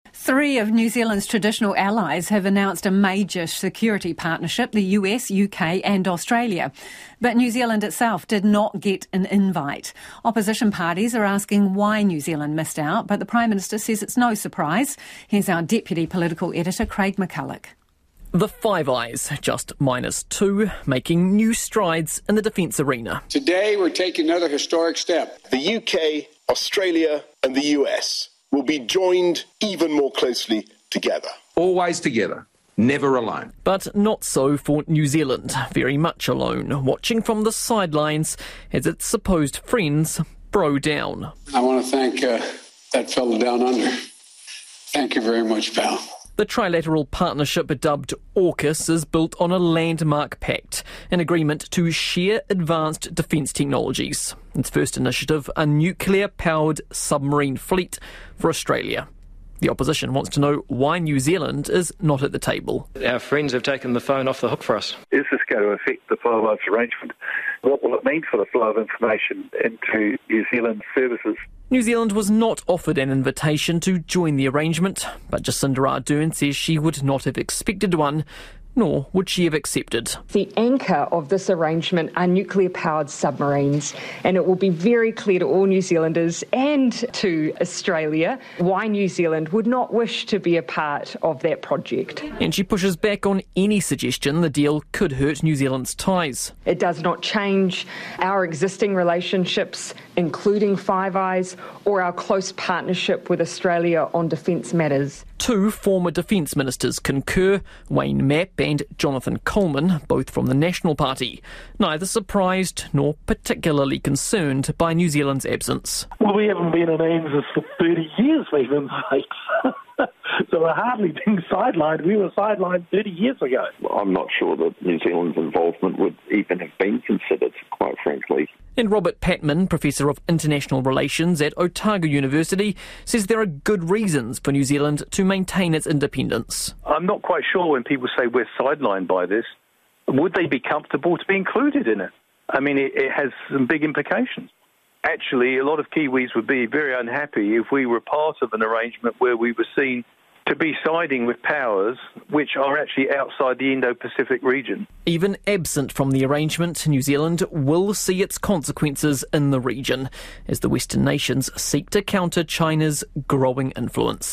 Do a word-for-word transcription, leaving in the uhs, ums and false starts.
Three of New Zealand's traditional allies have announced a major security partnership, the U S, U K and Australia. But New Zealand itself did not get an invite. Opposition parties are asking why New Zealand missed out, but the Prime Minister says it's no surprise. Here's our Deputy Political Editor, Craig McCulloch. The Five Eyes, just minus two, making new strides in the defence arena. Today we're taking another historic step. The U K, Australia and the U S will be joined even more closely together. Always together, never alone. But not so for New Zealand, very much alone, watching from the sidelines as its supposed friends bro down. I want to thank uh, that fellow down under. Thank you very much, pal. The trilateral partnership dubbed AUKUS is built on a landmark pact, an agreement to share advanced defence technologies. Its first initiative, a nuclear-powered submarine fleet for Australia. The opposition wants to know why New Zealand is not at the table. Our friends have taken the phone off the hook for us. Is this going to affect the Five Eyes arrangement? What will it mean for the flow of information into New Zealand services? New Zealand was not offered an invitation to join the arrangement, but Jacinda Ardern says she would not have expected one, nor would she have accepted. The anchor of this arrangement are nuclear-powered submarines, and it will be very clear to all New Zealanders and to Australia why New Zealand would not wish to be a part of that project. And she pushes back on any suggestion the deal could hurt New Zealand's ties. It does not change our existing relationships, including Five Eyes, or our close partnership with Australia on defence matters. Two former defence ministers concur, Wayne Mapp and Jonathan Coleman, both from the National Party. Neither surprised nor particularly concerned by New Zealand's absence. Well, we haven't been in ANZUS for thirty years, for heaven's sake. So we're hardly being sidelined. We were sidelined thirty years ago. I'm not sure that New Zealand's involvement would even have been considered, quite frankly. And Robert Patman, Professor of International Relations at Otago University, says there are good reasons for New Zealand to maintain its independence. I'm not quite sure when people say we're sidelined by this, would they be comfortable to be included in it? I mean, it, it has some big implications. Actually, a lot of Kiwis would be very unhappy if we were part of an arrangement where we were seen to be siding with powers which are actually outside the Indo-Pacific region. Even absent from the arrangement, New Zealand will see its consequences in the region as the Western nations seek to counter China's growing influence.